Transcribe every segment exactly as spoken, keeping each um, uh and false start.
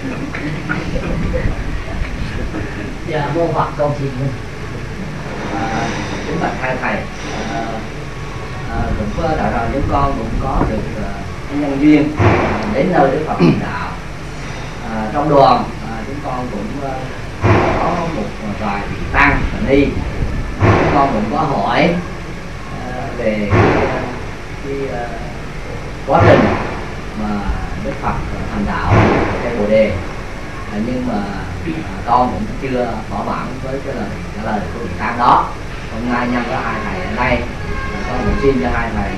Dạ mô Phật con xin à, kính bạch hai thầy, à, à, cũng có đạo tràng chúng con cũng có được à, nhân duyên à, đến nơi Đức Phật thành đạo. À, trong đoàn à, chúng con cũng à, có một vài vị tăng và ni, chúng con cũng có hỏi à, về cái, cái, cái uh, quá trình mà Đức Phật thành đạo cây Bồ Đề, à, nhưng mà à, con cũng chưa thỏa mãn với cái lời trả lời của vị tăng đó. Hôm nay nhân có hai thầy ở đây, à, con cũng xin cho hai thầy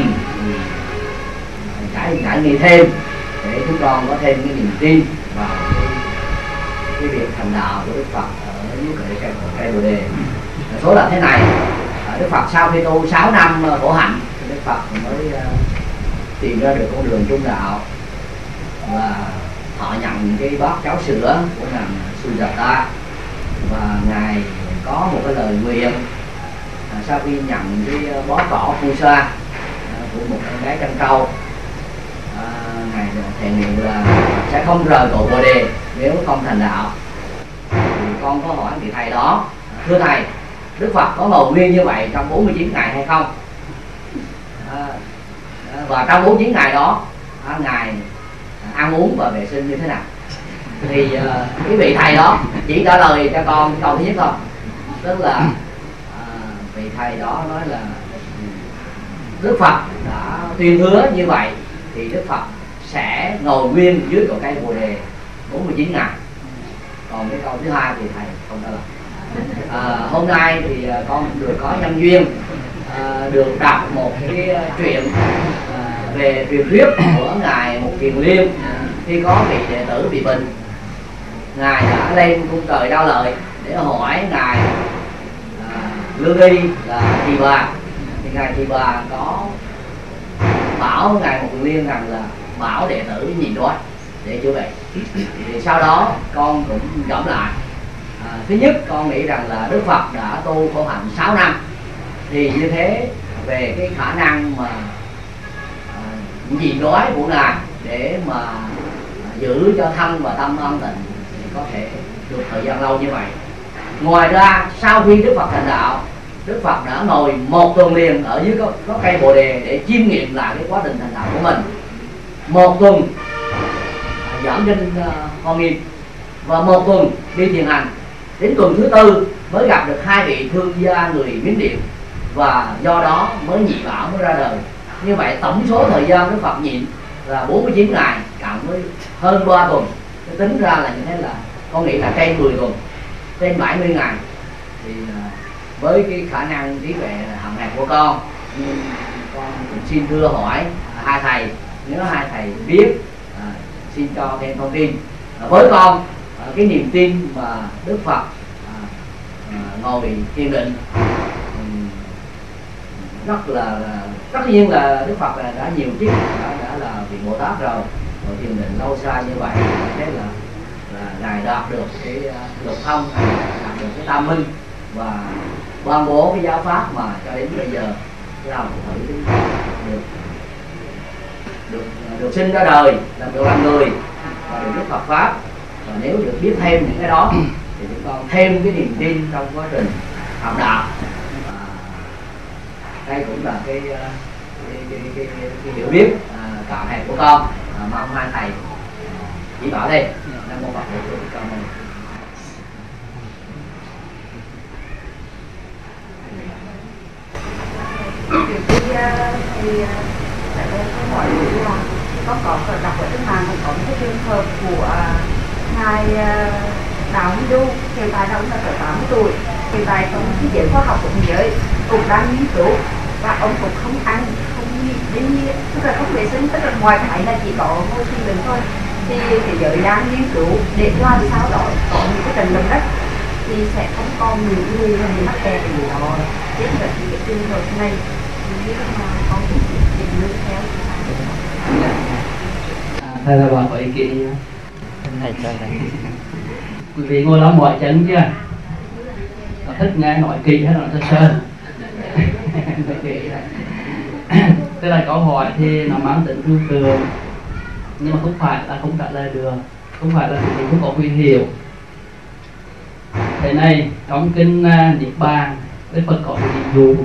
trải trải nghiệm thêm để chúng con có thêm cái niềm tin vào cái, cái việc thành đạo của Đức Phật ở dưới cây cây Bồ Đề. À, số là thế này, à, Đức Phật sau khi tu sáu năm khổ hạnh, Đức Phật mới uh, tìm ra được con đường trung đạo và họ nhận cái bát cháo sữa của ngài Sujata, và ngài có một cái lời nguyện à, sau khi nhận cái bó cỏ Pusa à, của một em bé trân trâu, à, ngài thề nguyện là sẽ không rời cội Bồ Đề nếu không thành đạo. Thì con có hỏi vị thầy đó, thưa thầy, Đức Phật có ngồi nguyên như vậy trong bốn mươi chín ngày hay không? À, và trong bốn mươi chín ngày đó à, ngài ăn uống và vệ sinh như thế nào? Thì uh, cái vị thầy đó chỉ trả lời cho con câu thứ nhất thôi, tức là uh, vị thầy đó nói là Đức Phật đã tuyên hứa như vậy thì Đức Phật sẽ ngồi nguyên dưới cội cây Bồ Đề bốn mươi chín ngày. Còn cái câu thứ hai thì thầy không trả lời. À, hôm nay thì uh, con được có nhân duyên uh, được đọc một cái uh, chuyện uh, về truyền thuyết của ngài Mục Kiền Liên. Khi có vị đệ tử bị bệnh, ngài đã lên cung trời Đao Lợi để hỏi ngài à, Lương Y là Trì Bà. Thì ngài Trì Bà có bảo ngài Mục Kiền Liên rằng là bảo đệ tử nhìn đói để chữa bệnh. Thì sau đó con cũng gẫm lại, à, thứ nhất con nghĩ rằng là Đức Phật đã tu khổ hạnh sáu năm, thì như thế về cái khả năng mà à, nhịn đói của ngài để mà giữ cho thân và tâm an tịnh thì có thể được thời gian lâu như vậy. Ngoài ra sau khi Đức Phật thành đạo, Đức Phật đã ngồi một tuần liền ở dưới có, có cây Bồ Đề để chiêm nghiệm lại cái quá trình thành đạo của mình. Một tuần giảng kinh uh, Hoa Nghiêm và một tuần đi thiền hành. Đến tuần thứ tư mới gặp được hai vị thương gia người Miến Điện, và do đó mới nhị bảo mới ra đời. Như vậy tổng số thời gian Đức Phật nhịn là bốn mươi chín ngày cộng với hơn ba tuần, cái tính ra là như thế là con nghĩ là trên mười tuần, trên bảy mươi ngày. Thì với cái khả năng trí tuệ hạn hẹp của con, nhưng con cũng xin thưa hỏi hai thầy, nếu hai thầy biết à, xin cho thêm thông tin. À, với con à, cái niềm tin mà Đức Phật à, à, ngồi thiền định um, rất là tất nhiên là Đức Phật là đã nhiều kiếp đã, đã là vị Bồ Tát rồi, rồi thiền định lâu xa như vậy, thế là là ngài đạt được cái uh, lục thông, đạt được cái tam minh và ban bố cái giáo pháp mà cho đến bây giờ làm thử được được được sinh ra đời, làm được làm người và được biết Phật pháp. Và nếu được biết thêm những cái đó thì chúng con thêm cái niềm tin trong quá trình học đạo. À, đây cũng là cái cái, cái, cái, cái, cái hiểu biết à, cạn hẹp của con, à, mong hai thầy chỉ bảo thêm. Nam mô Phật Bổn Sư Con mình. Thì thì tại đây có hỏi là có có đọc ở trên mạng cũng có một cái trường hợp của ngài Đạo Huy Du, hiện tại ông là tới tám mươi tuổi, hiện tại trong cái giới khoa học của thế giới cũng đang nghiên cứu, và ông cũng không ăn, không đi, tức là không vệ sinh, tức là ngoài cái là chỉ có ngôi thiền định thôi. Thì thế giới đang nghiên cứu để làm sao đó có những cái trận động đất thì sẽ không còn những người là bị mắc kẹt gì đó. Tiếp cận cái trường hợp này thì mà con cũng định hướng theo. Thầy là bạn có ý kiến thầy thầy thầy quý vị ngồi đó mọi chân chưa? Có thích nghe nói kỹ hay nói sơ sơ? Tức là câu hỏi thì nó mang tính trừu tượng, nhưng mà không phải là không trả lời được. không phải là thì không có huy hiệu. Thế này trong kinh uh, Niết Bàn, Đức Phật có một ví dụ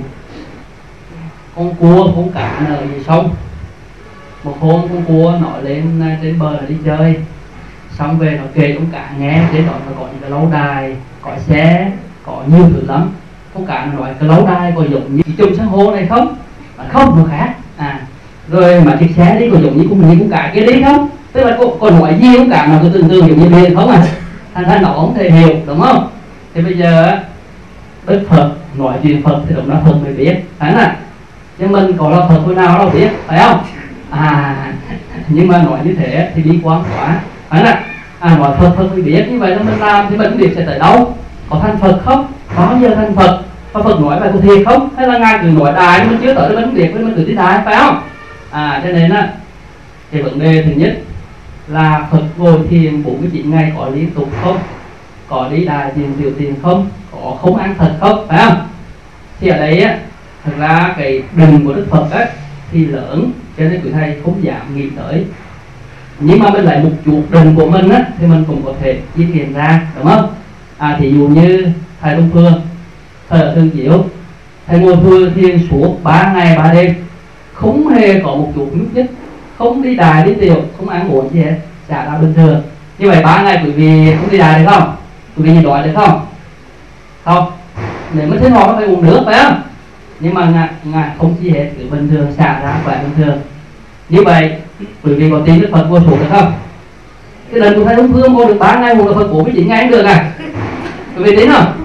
con cua con cá ở dưới sông. Một hôm con cua nổi lên uh, trên bờ đi chơi, xong về nó kể con cá nghe trên đó nó có những cái lâu đài, có xe, có nhiều thứ lắm. Con cá nó nói cái lâu đài có giống như chung san hô này không? Mà không, nó khác. À rồi mà chiếc xe đi có giống như con gì con cá kia đi không? Tức là cô, cô nói gì con cá nào cứ tương tương giống như biển không à? Thành ra nó không thể hiểu, đúng không? Thì bây giờ Đức Phật nói chuyện Phật thì đúng là Phật mới biết, phải không ạ? Nhưng mình có là Phật hồi nào đâu biết, phải không? À nhưng mà nói như thế thì đi quán quá, phải không ạ? À nói Phật Phật mới biết, như vậy là mình làm thì mình biết sẽ tới đâu? Có thành Phật không? Bao giờ thành Phật? Và Phật nói bài có thiệt không? Hay là Ngài cứ nói đài mình chưa tới mình biết mình cứ đi đài, phải không? À cho nên á, cái vấn đề thứ nhất là Phật ngồi thiền bốn mươi chín ngày có liên tục không? Có đi đài tiền tiểu tiền không? Có không ăn thật không? Phải không? Thì ở đây á, thật ra cái đừng của Đức Phật á thì lớn, cho nên quý thầy không dám nghĩ tới. Nhưng mà mình lại một chút đừng của mình á thì mình cũng có thể di chuyển ra, đúng không? À thì dụ như thầy Đông Phương, thầy ở Thương Chiếu, thầy ngồi thưa thiền suốt ba ngày ba đêm, không hề có một chút nhúc nhích, không đi đài đi tiểu, không ăn uống gì hết, chả là bình thường. Như vậy ba ngày quý vị không đi đài được không? Quý vị nhìn đói được không? Không. Nếu mà thế nó phải uống nước, phải không? Nhưng mà ngài, ngài không chi hết, cứ bình thường, xả ra khỏe bình thường. Như vậy quý vị có tin Đức Phật vô số được không? Cái lần của thầy Đông Phương ngồi được ba ngày, ngồi được Phật bốn mươi chín ngày cũng được à? Quý vị tin không?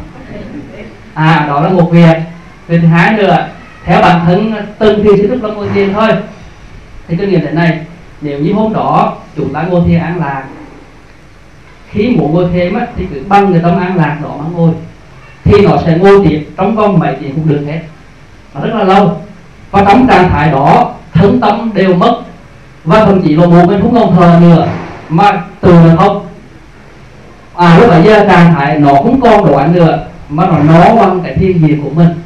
À đó là một việc. Việc thứ hai nữa, theo bản thân từng thiền sư Đức Lâm ngồi thiền thôi. Thì kinh nghiệm thế này, nếu như hôm đó chúng ta ngồi thiền an lạc, khi muốn ngồi thêm á, thì cứ bằng cái tâm an lạc đó mà ngồi, thì nó sẽ ngồi tiếp trong vòng bảy tiếng cũng được hết, nó rất là lâu. Và trong trạng thái đó thân tâm đều mất, và thậm chí là một bên không còn thờ nữa mà từ là không. À lúc bây giờ trạng thái nó không còn đoạn nữa mà nó nó bằng cái thiên nhiên của mình.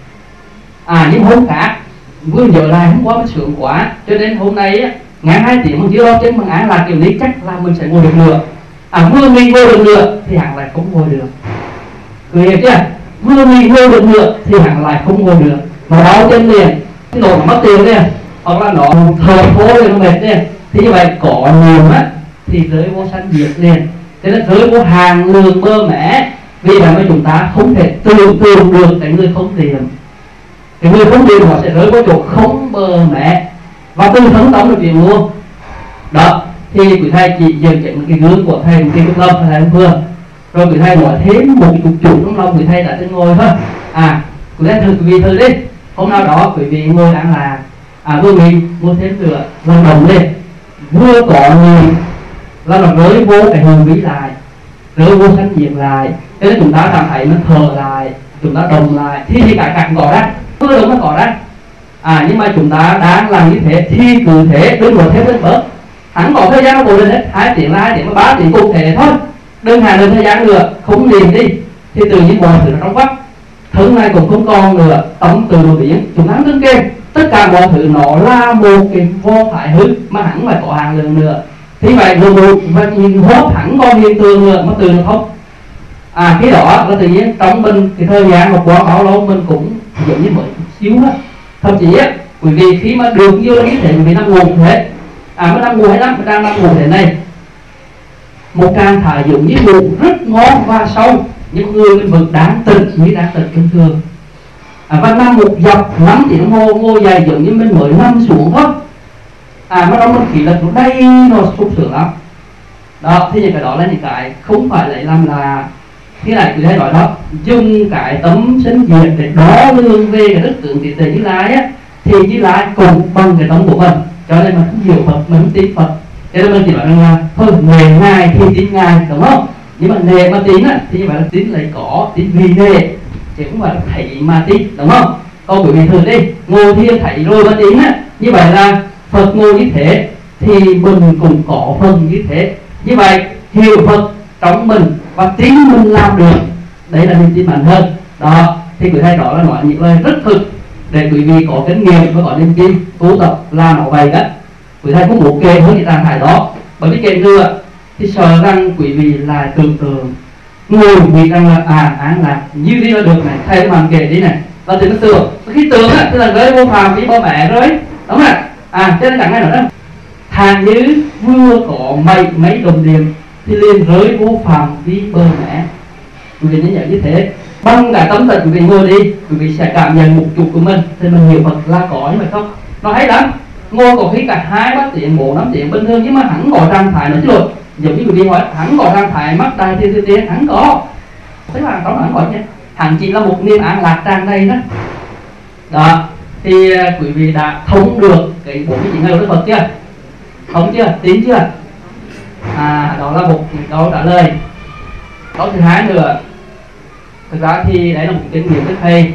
À nhưng hôm khác vừa nhớ lại hôm qua mới sướng quá, cho nên hôm nay á ngắn hai tiếng mà chưa lo chân bằng án là kiểu lý chắc là mình sẽ ngồi được nữa. À vừa mình ngồi được nữa thì hẳn lại không ngồi được. Cười hiểu chưa? Vừa mình ngồi được nữa thì hẳn lại không ngồi được. Nó đau chân liền, cái đồ nó mất tiền liền, hoặc là nó thở khô liền, nó mệt liền. Thì như vậy có niềm á thì rơi vô sanh diệt liền. Thế nên rơi vô hàng lường bơ mẽ. Vì vậy mà chúng ta không thể tưởng tượng được cái người không tiền. Cái người không tiền họ sẽ rơi vô chỗ không bờ mẹ và từ thân tâm được chuyện luôn. Đó, thì quý thầy chỉ dừng chỉnh cái gương của thầy Kim Đức Lâm, thầy Đông Phương. Rồi quý thầy nói thêm một chút chút trong lòng quý thầy đã từng ngồi thôi. À, quý thầy thử quý vị thử đi. Hôm nào đó quý vị ngồi ăn là à vừa mình ngồi thêm nữa lần đồng lên, vừa có người là nó rơi vô cái hương vĩ lại, rơi vô sanh diệt lại. Cho nên chúng ta cảm thấy nó thở lại, chúng ta đồng lại thì thì cả cạnh có đấy, vừa đúng nó có đấy. À nhưng mà chúng ta đang làm như thế thì cứ thế, đừng có thêm đến bớt. Hắn có thời gian nó bù lên hết hai tiếng là hai tiếng mà ba tiếng cùng thể thôi, đừng hàng được thời gian nữa, không liền đi thì tự nhiên mọi thứ nó trong vắt. Thân này cũng không còn nữa, tổng từ một biển chúng ta đứng kêu tất cả mọi thứ nó là một cái vô phải hư mà hẳn phải có hàng lượng nữa. Thì vậy rồi một và nhìn hốt hẳn con hiện tượng nữa mà từ nó không. À cái đó là tự nhiên trong mình cái thời gian một quá bao lâu mình cũng giống như mới xíu hết. Thậm chí á quý vị khi mà được như như thế quý vị đang ngủ thế, à mới đang ngủ hay lắm, mới đang đang ngủ thế này, một trạng thái giống như ngủ rất ngon và sâu, nhưng người mình vẫn đáng tỉnh như đang tỉnh bình thường. À, và nằm một dọc năm tiếng đồng hồ ngồi dậy giống như mình mới nằm xuống thôi. À mà đó mình khí lực nó đầy, nó sung sướng lắm. Đó, thì những cái đó là những cái không phải lại làm là thế này, tôi thấy nói đó, dùng cái tấm sinh diệt để đo lường về cái đức tượng trí tuệ Như Lai á, thì Như Lai cùng bằng cái tấm của mình, cho nên mình không hiểu Phật, mình không tin Phật. Cho nên mình chỉ nói rằng là thôi nề Ngài thì tin Ngài, đúng không? Nhưng mà nề mà tin á thì như vậy là tin lấy có, tin vì nề, chứ không phải là thấy mà tin, đúng không? Còn quý vị thử đi, ngồi thiền thấy rồi mà tin á, như vậy là Phật ngồi như thế thì mình cũng có phần như thế. Như vậy hiểu Phật trong mình và tin mình làm được, đấy là niềm tin mạnh hơn. Đó, thì quý thầy đó là nói những lời rất thực để quý vị có kinh nghiệm và có niềm tin tu tập làm nó vậy đó. Quý thầy cũng muốn kể hơn cái trạng thái đó, bởi vì kể nữa thì sợ rằng quý vị lại tưởng tượng ngồi nghĩ rằng là à án lạc như đi là được này, thầy màn kể đi này, và từ nó tưởng khi tưởng á tức là rơi vô phạm vi bố mẹ rồi, đúng không ạ? À cho nên chẳng ai nói đó thằng như vừa có mấy mấy đồng tiền thì liền rơi vô phạm vi bố mẹ. Quý vị nhớ nhận như thế, bằng cả tấm thật quý vị ngồi đi, quý vị sẽ cảm nhận một chút của mình thì mình hiểu Phật là có, nhưng mà không nó hay lắm. Ngồi có khi cả hai bát tiếng bốn năm tiếng bình thường, nhưng mà hắn có trạng thái nó chứ rồi, giống như quý vị hỏi hắn có trạng thái mắc đại thiên thiên thiên hắn có, thế là có hắn có chứ, hắn chỉ là một niềm an lạc tràn đầy đó. Đó thì quý vị đã thông được cái bốn cái chuyện này của Đức Phật chưa? Thông chưa? Tín chưa? À đó là một câu trả lời. Câu thứ hai nữa, thực ra thì đấy là một kinh nghiệm rất hay.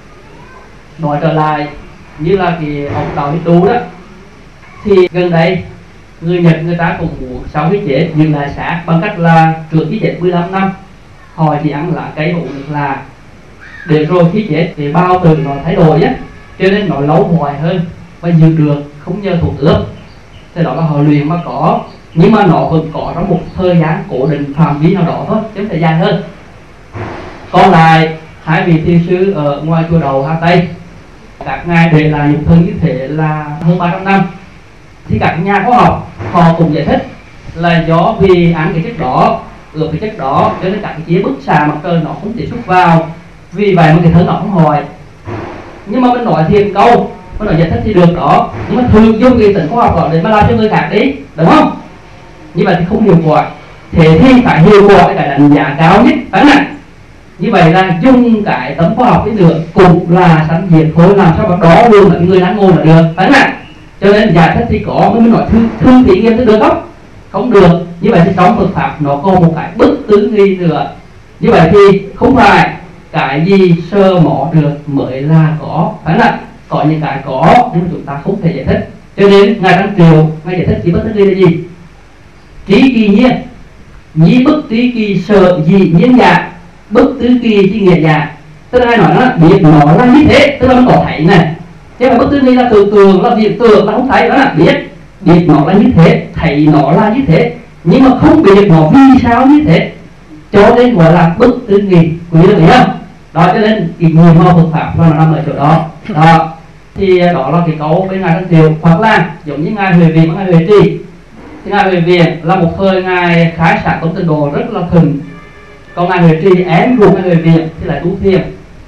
Nói trở lại như là cái ông Đạo Hindu đó, thì gần đây người Nhật người ta cũng muốn sau khi chết dừng lại xác bằng cách là trước khi chết mười lăm năm họ chỉ ăn lá cây và uống nước là để rồi khi chết thì bao tử nó thay đổi á, cho nên nó lâu hoài hơn và giữ được không nhờ thuốc ướp. Thế đó là họ luyện mà có, nhưng mà nó vẫn có trong một thời gian cố định phạm vi nào đó thôi, chứ không thể dài hơn. Còn lại hai vị thiền sư ở ngoài chùa Đầu Hà Tây, các ngài để lại dụng thân như thế là hơn ba trăm năm, thì các nhà khoa học họ cũng giải thích là do vì ăn cái chất đó, ướp cái chất đó, cho nên các cái chia bức xạ mặt trời nó không tiếp xúc vào, vì vậy mà cái thân nó không hồi. Nhưng mà mình nói thiền câu, mình nói giải thích thì được đó, nhưng mà thường dùng cái tính khoa học đó để mà làm cho người khác đi, đúng không? Như vậy thì không hiệu quả. Thế thì phải hiệu quả cái đánh giá cao nhất, phải không? Như vậy là dùng cái tấm khoa học cái nữa cũng là sanh diệt thôi, làm sao mà đó luôn là người đang ngồi là được, phải không? Cho nên giải thích thì có, nhưng mình nói thư thư thí nghiệm thì được không? Không được. Như vậy thì trong Phật pháp nó có một cái bất tứ nghi nữa. Như vậy thì không phải cái gì sơ mỏ được mới là có, phải không? Có những cái có nhưng mà chúng ta không thể giải thích. Cho nên ngài Tăng Triều ngài giải thích chỉ bất tứ nghi là gì? Trí kỳ nhiên, nhĩ bất trí kỳ sợ gì nhiên dạ, bất tứ kỳ chi nghĩa dạ. Tức là ngài nói nó biết nó là như thế, tức là nó có thấy này. Chứ mà bất tứ nghi là tưởng tượng, là việc tưởng là không thấy, đó là biết biết nó là như thế, thấy nó là như thế, nhưng mà không biết nó vì sao như thế, cho nên gọi là bất tứ nghi. Quý vị hiểu không? Đó, cho nên cái người mô Phật pháp nó nằm ở chỗ đó. Đó thì đó là cái câu với ngài Tăng Triều. Hoặc là giống như ngài Huệ Viện và ngài Huệ Trì, thì ngài Huệ Viện là một thời ngài khai sáng công trình đồ rất là thừng, còn ngài Huệ Trì em ruột ngài Huệ Viện thì lại tu thiền.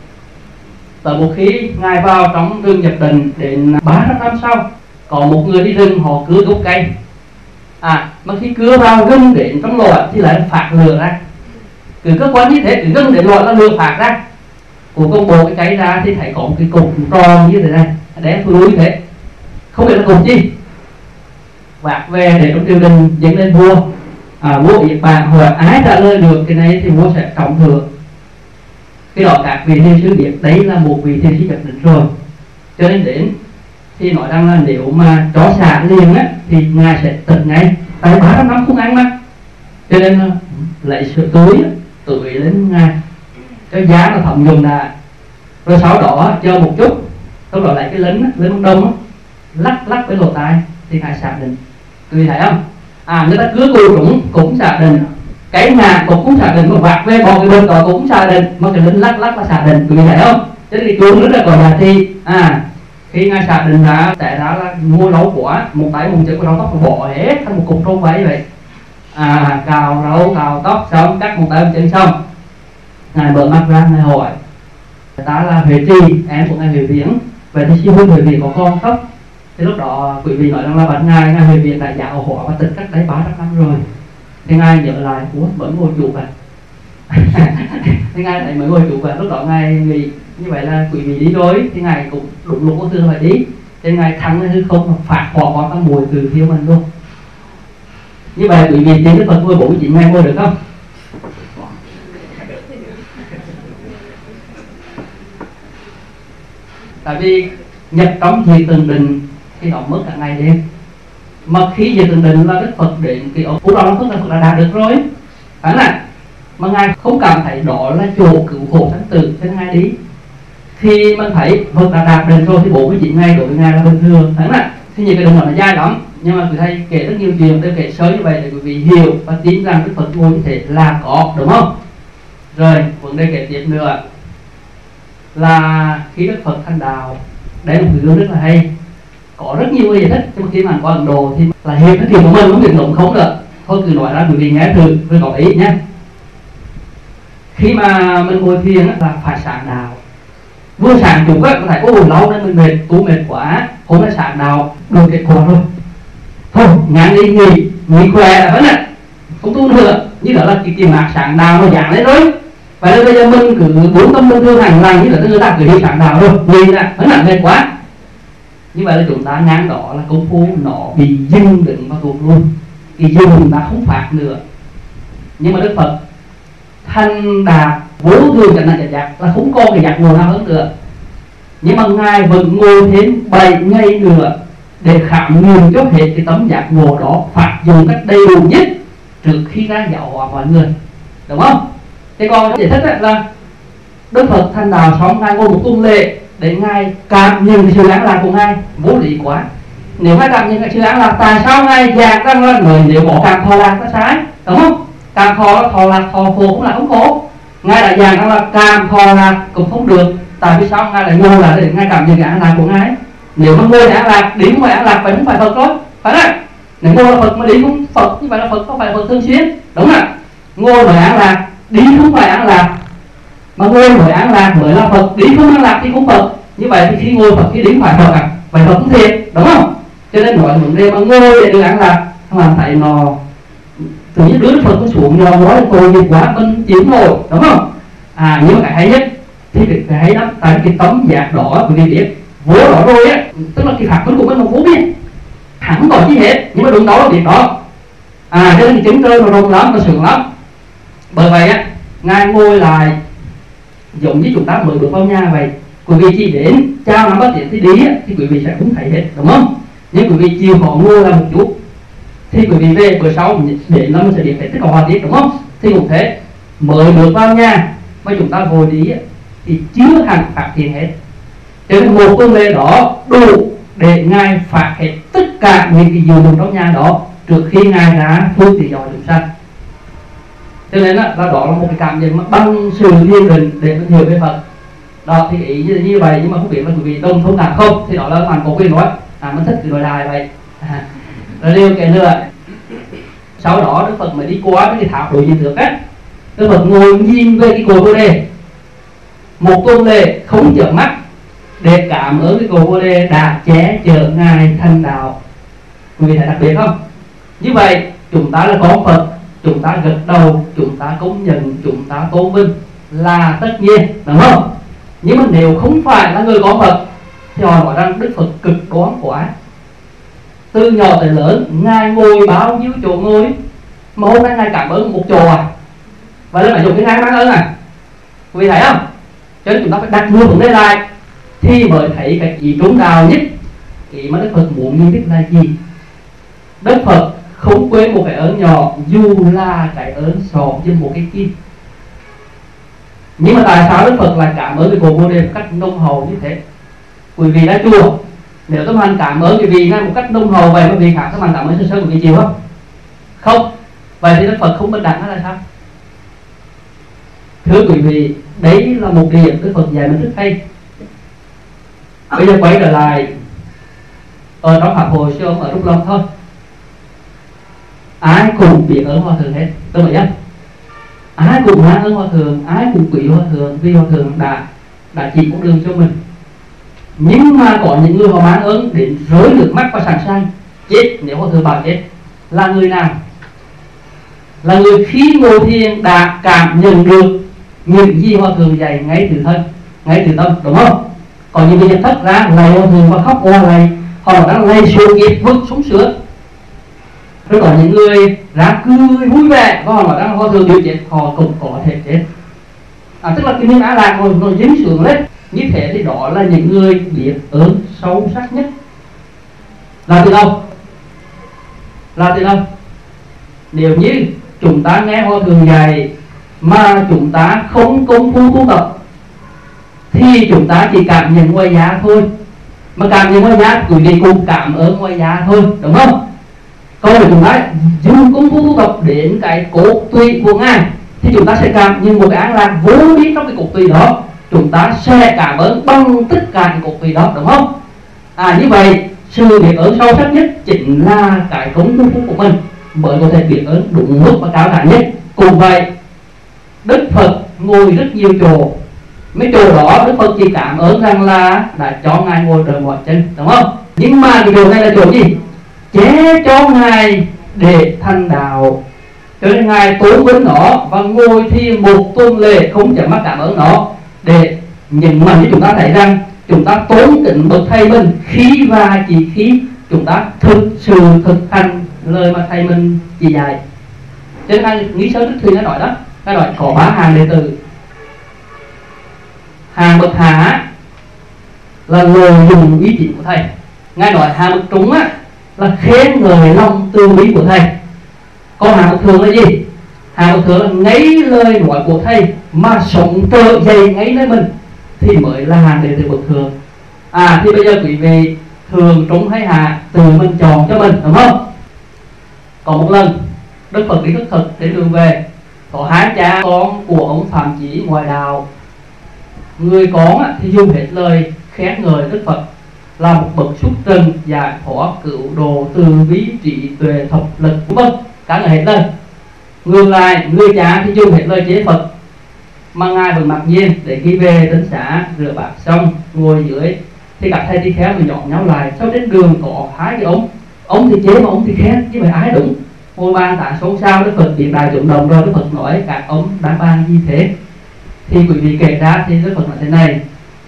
Tới một khi ngài vào trong rừng nhập định đến ba trăm năm sau, có một người đi rừng họ cưa gốc cây, à mà khi cưa vào rừng đến trong lò thì lại phạt lửa ra, cứ cơ quan như thế cứ rừng đến lò là lửa phạt ra. Của công bộ cái cây ra thì thấy có một cái cục tròn như thế này, đen thui như thế, không biết là cục gì. Vạc về để trong triều đình dẫn lên vua, à, vua Yết Bạn hỏi ai trả lời được cái này thì vua sẽ trọng thưởng. Cái đó các vị thiền sư biết đấy là một vị thiền sư nhập định rồi, cho nên đến thì nói rằng là nếu mà chó xả liền á thì ngài sẽ tỉnh ngay, tại ba trăm năm không ăn mà, cho nên lấy sữa tưới tưới lên ngài cho giá nó thẩm dùng là, rồi sau đó chờ một chút, sau đó lại cái lính lính Đông Đông á lắc lắc với lỗ tai thì ngài xả định. Quý vị thấy không? À người ta cứ cùi cũng cũng xả định, cái nhà cũng cũng xả định, mà vạc về bỏ cái bên đó cũng xả định, mà cái lính lắc lắc là xả định. Quý vị thấy không? Cho nên cái chuông rất là còn là thi à khi ngài xả định ra tại ra là mua lẩu quả, một tay một chân của rau tóc bỏ hết thành một cục râu váy vậy, à cào râu cào tóc xong cắt một tay một chân xong, ngài mở mắt ra ngài hỏi ta là Huệ Trì, em của ngài Huệ Viễn, vậy thì sư huynh Huệ Viễn có con không? Thì lúc đó quý vị nói rằng là bạn ngài ngài Huệ Viễn đã dạo hỏa và tịch cách đấy ba trăm năm rồi. Thì ngài nhớ lại ủa vẫn ngồi trụ vậy. Thì ngài thấy mới ngồi trụ vậy, lúc đó ngài nghĩ như vậy là quý vị đi rồi thì ngài cũng đúng lúc có thương phải đi, thì ngài thắng hư không mà phạt bỏ con tăng mùi từ phía mình luôn. Như vậy quý vị tiến Đức Phật mười bốn chín ngày ngồi được không? Tại vì nhập trong diệt từng định thì nó mất cả ngày đêm, mà khi diệt từng định là Đức Phật đến cái ông đó là Phật là Phật đã đạt được rồi, phải không ạ? Mà ngài không cảm thấy đó là chỗ cứu khổ sanh tử cho ngài đi. Khi mình thấy Phật đã đạt đến rồi thì bốn mươi chín ngày đối với ngài là bình thường, phải không ạ? Thì những cái đường nó dài lắm, nhưng mà quý thầy kể rất nhiều chuyện, tôi kể sớm như vậy để quý vị hiểu và tin rằng Đức Phật ngồi như thế là có, đúng không? Rồi vấn đề kể tiếp nữa là khi Đức Phật thành đạo, đây là một điều rất là hay, có rất nhiều người giải thích, nhưng mà khi mà qua Ấn Độ thì là hiểu cái kiểu của mình không biết đúng không được, thôi cứ nói ra quý vị nghe thử rồi có ý nhé. Khi mà mình ngồi thiền là phải sáng đạo, vừa sáng chúng á có thể ôi lâu nên mình mệt, tu mệt quá, hôm nay sáng đạo được kết quả rồi, thôi ngắn đi nghỉ nghỉ khỏe là vẫn ạ, không tu nữa, như đó là cái kiềm mạc sáng đạo nó giảm lên rồi. Vậy nên bây giờ mình cứ bốn tâm bình thường hàng ngày như là người ta cứ đi sáng đạo rồi, nghỉ là vẫn là mệt quá. Như vậy là chúng ta ngang đó là công phu nó bị dừng đứng và tuột luôn, cái dừng chúng ta không phát nữa. Nhưng mà Đức Phật thành đạt vô thường chẳng là giác là không còn cái giác ngộ nào hơn nữa, nhưng mà ngài vẫn ngồi thêm bảy ngày nữa để khám nghiệm cho hết cái tấm giác ngộ đó, phát dụng cách đầy đủ nhất trước khi ra giáo hóa mọi người, đúng không? Thế còn giải thích là Đức Phật thành đạo xong ngài ngồi một tuần lễ để ngài cảm nhận cái sự an lạc của ngài, vô lý quá. Nếu ngài cảm nhận cái sự an lạc, tại sao ngài giảng rằng là người nếu bỏ cảm thọ lạc nó sai, đúng không? Cảm thọ thọ lạc thọ khổ cũng là không khổ. Ngài đã giảng rằng là cảm thọ lạc cũng không được, tại vì sao ngài lại ngồi lại để ngài cảm nhận cái an lạc của ngài? Nếu mà ngồi an lạc, đi không phải an lạc, vậy không phải Phật thôi, phải không? Nếu ngồi là Phật mà đi không Phật, như vậy là Phật không phải Phật thường xuyên, đúng không? Ngồi mới an lạc, đi không phải an lạc, mà ngồi mới an lạc mới là Phật, đi không an lạc thì không Phật. Như vậy thì khi ngồi Phật, khi đi phải Phật à, vậy Phật cũng thiệt, đúng không? Cho nên nói vấn đề mà ngồi để được an lạc, các bạn thấy nó tự nhiên đứa Phật nó xuống rồi nói cô nhiều quá bên chịu nổi, đúng không? À nhưng mà cái hay nhất thì cái, cái hay lắm, tại cái tấm giác đó quý vị biết vô đó rồi á, tức là cái phạt của mình nó vô biết, hẳn có gì hết, nhưng mà đúng đó là việc đó. À cho nên cái chứng cơ nó rộng lắm, nó sướng lắm. Bởi vậy á, ngài ngồi lại giống như chúng ta mới bước vào nhà vậy, quý vị chỉ đến chào năm bát tiễn thì đi á, thì quý vị sẽ không thấy hết, đúng không? Nhưng quý vị chịu khó ngồi lại một chút thì quý vị về bữa sau đến nó sẽ biết hết tất cả hòa tiết, đúng không? Thì cũng thế, mới bước vào nhà mà chúng ta vội đi á, thì chưa hẳn phát hiện hết. Cho nên một tuần lễ đó đủ để ngài phát hết tất cả những cái dụng trong nhà đó trước khi ngài ra phương tiện dò chúng sanh. Cho nên là, là đó là một cái cảm nhận mà bằng sự thiền định để mình hiểu về Phật. Đó thì ý như, như vậy, nhưng mà không biết là quý vị đồng thông cảm không, thì đó là bạn có quyền nói, à mình thích thì nói lại vậy. À, rồi điều kể nữa, sau đó Đức Phật mới đi qua cái tháp đối diện trước á, Đức Phật ngồi nhìn về cái cội Bồ Đề một tuần lễ không chợp mắt để cảm ơn cái cội Bồ Đề đã che chở ngài thành đạo. Quý vị thấy đặc biệt không? Như vậy chúng ta là con Phật, chúng ta gật đầu, chúng ta công nhận, chúng ta tôn vinh là tất nhiên, đúng không? Nhưng mà nếu không phải là người con Phật thì họ nói rằng Đức Phật cực đoan quá. Từ nhỏ tới lớn ngài ngồi bao nhiêu chỗ ngồi mà hôm nay ngài cảm ơn một chỗ à, và lên phải dùng cái ngài mang ơn à, quý vị thấy không? Cho nên chúng ta phải đặt mua vấn đề lại thì mới thấy cái gì trúng đạo nhất. Ý mà Đức Phật muốn mình biết là gì? Đức Phật không quên một cái ơn nhỏ, dù là cái ơn sọ trên một cái kim. Nhưng mà tại sao Đức Phật lại cảm ơn cái cội Bồ Đề một cách nông hậu như thế? Quý vị đã chùa, nếu tâm hành cảm ơn quý vị ngay một cách nông hậu vậy, quý vị khác tâm hành cảm ơn sơ sơ quý vị chịu không? Không. Vậy thì Đức Phật không bình đẳng hay là sao? Thưa quý vị, đấy là một điểm Đức Phật dạy mình rất hay. Bây giờ quay trở lại ở trong Pháp hội sư ông ở Trúc Lâm thôi, ai cũng biết ơn Hòa Thượng hết, tôi nói nhé. Ai cũng mang ơn Hòa Thượng, ai cũng quý Hòa Thượng vì Hòa Thượng đã đã chỉ con đường cho mình. Nhưng mà có những người họ mang ơn đến rối nước mắt và sẵn sàng chết nếu Hòa Thượng bảo chết. Là người nào? Là người khi ngồi thiền đã cảm nhận được những gì Hòa Thượng dạy ngay từ thân, ngay từ tâm, đúng không? Còn những người nhận thất ra lạy Hòa Thượng và khóc oa lạy, họ đang lay xuống nghiệp vứt xuống sữa. Rồi có những người ra cười vui vẻ và họ nói rằng Hòa Thượng điều chết, họ cũng có thể chết. À, tức là cái niềm á lạc nó, nó dính sướng lên. Như thế thì đó là những người biết ơn sâu sắc nhất. Là từ đâu? Là từ đâu? Nếu như chúng ta nghe Hòa Thượng dạy mà chúng ta không công phu tu tập thì chúng ta chỉ cảm nhận ngoài giá thôi. Mà cảm nhận ngoài giá quý vị cũng cảm ơn ngoài giá thôi, đúng không? Còn nếu chúng ta dùng công phu tu tập đến cái cốt tùy của Ngài thì chúng ta sẽ cảm như một cái an lạc vô biên trong cái cốt tùy đó. Chúng ta sẽ cảm ơn bằng tất cả những cốt tùy đó, đúng không? À, như vậy sự biết ơn sâu sắc nhất chính là cái công phu của mình mới có thể biết ơn đúng mức và cao cả nhất. Cùng vậy, Đức Phật ngồi rất nhiều chỗ, mấy chỗ đó Đức Phật chỉ cảm ơn rằng là đã cho Ngài ngồi đợi mọi chân, đúng không? Nhưng mà cái chỗ này là chỗ gì? Chế cho Ngài để thành đạo, cho nên Ngài tốn vinh nó và ngồi thiền một tuần lễ không chậm mắt cảm ơn nó, để nhận mạnh cho chúng ta thấy rằng chúng ta tốn kính bậc thầy mình khi và chỉ khi chúng ta thực sự thực hành lời mà thầy mình chỉ dạy. Cho nên Ngài Nghĩ Sơ Đức Thuyên đã nói đó, Ngài nói có ba hàng đệ tử. Hàng bậc hạ là lợi dụng ý chỉ của thầy. Ngài nói hàng bậc trung á là khen ngợi lòng từ bi của thầy. Còn hàng bậc thượng là gì? Hàng bậc thượng là ngấy lời nói của thầy mà sống trở dậy ngay nơi mình thì mới là hàng đệ tử bậc thượng. À, thì bây giờ quý vị thường trung hay hạ tự mình chọn cho mình, đúng không? Còn một lần Đức Phật đi khất thực đến đường về, có hai cha con của ông Phạm Chí ngoài đạo. Người con thì dùng hết lời khen ngợi Đức Phật là một bậc xuất trần, giải thoát, cứu độ, từ bi, trí tuệ, thập lực, vân cả người hết lời. Ngược lại người cha thì dùng hết lời chế Phật, mà Ngài vẫn mặc nhiên để khi về đến xã rửa bát xong ngồi dưới thì các thầy tỳ kheo mới nhóm nhau lại. Sau trên đường có hai cái ông ông thì chế mà ông thì khen, chứ phải ai đúng. Ngồi bàn tán xôn xao, Đức Phật biết đại chúng đồng rồi, Đức Phật nói các ông đang bàn gì thế? Thì quý vị kể ra thì Đức Phật nói thế này: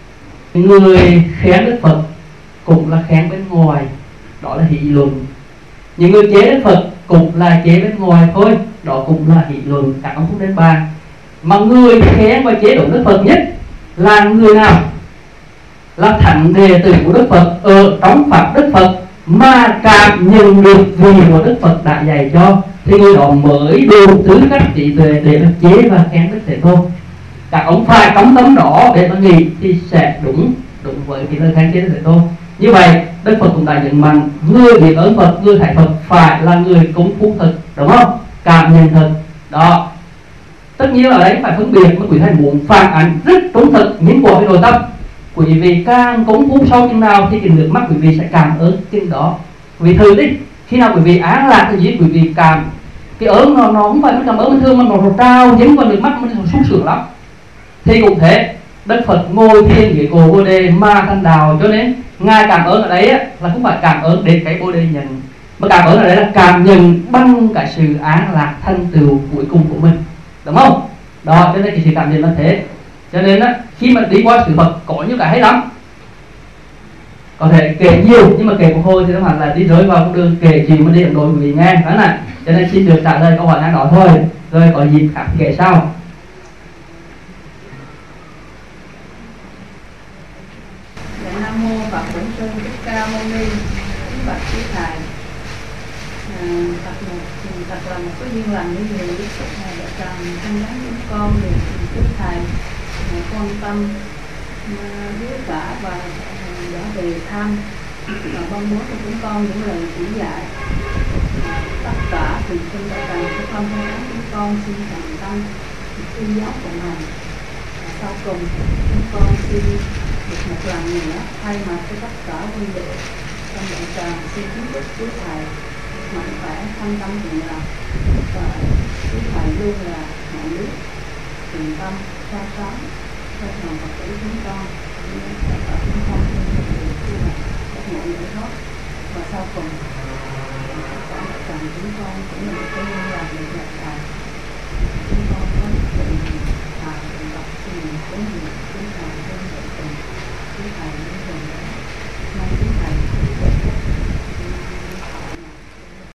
người khen Đức Phật cũng là khen bên ngoài, đó là hỷ luận. Những người chế Đức Phật cũng là chế bên ngoài thôi, đó cũng là hỷ luận, các ông không đến bàn. Mà người khen và chế đúng Đức Phật nhất là người nào? Là thánh đệ tử của Đức Phật ở trong pháp Đức Phật mà cảm nhận được vì của Đức Phật đã dạy cho, thì người đó mới đủ thứ cách trí tuệ để mà chế và khen Đức Thế Tôn. Các ông phải cắm tấm đó để mà nghĩ thì sẽ đúng đúng với cái lời khen chế Đức Thế Tôn. Như vậy Đức Phật cũng đã nhấn mạnh người biết ơn Phật, người thấy Phật phải là người cúng phúc thực, đúng không? Cảm nhận thật đó. Tất nhiên ở đấy phải phân biệt, mà quý thầy muốn phản ánh rất trung thực những của cái nội tâm. Quý vị càng cúng phúc sâu chừng nào thì cái nước mắt quý vị sẽ cảm ơn chừng đó. Quý vị thử đi, khi nào quý vị án lạc cái gì quý vị cảm cái ớn nó, nó không phải nó cảm ơn bình thường mà nó, nó trao dính vào nước mắt nó sung sướng lắm. Thì cũng thế, Đức Phật ngồi thiền dưới cổ Bồ Đề mà thành đạo, cho nên Ngài cảm ơn ở đấy là không phải cảm ơn đến cái Bồ Đề nhận, mà cảm ơn ở đấy là cảm nhận bằng cái sự án lạc thành tựu cuối cùng của mình, đúng không? Đó, cho nên cái sự cảm nhận là thế. Cho nên á, khi mà đi qua sự Phật có những cái hay lắm, có thể kể nhiều, nhưng mà kể một hồi thì nó hẳn là đi rơi vào con đường kể chuyện mà đi Ấn Độ quý vị nghe đó này. Cho nên xin được trả lời câu hỏi này đó thôi, rồi có dịp khác kể sau. Nam mô Phật Bổn Sư Thích Ca Mâu Ni. Kính bạch quý thầy, à, thật, một, thật là một cái duyên lành như vậy. Thầy đã chồng thân gắn với con thì quý thầy quan tâm với cả và đã về thăm và mong muốn của chúng con những lời chỉ dạy. Tất cả thì xin đã cần cho con thân gắn với con xin thành tâm xin giáo của mình. Sau cùng chúng con xin được một lần nữa thay mặt cho tất cả quý vị trong đại tràng xin kính chúc quý thầy mạnh khỏe, thân tâm thiện lành và quý thầy luôn là mọi nước thiện tâm sao sáng cho lòng Phật tử chúng con, tất cả chúng con xin được các mọi người hết. Và sau cùng tất cả đại tràng chúng con cũng là một cái nhân làm được đại tràng chúng con có định thà đọc xin cũng như chúng thầy trên đại tràng quý thầy những dòng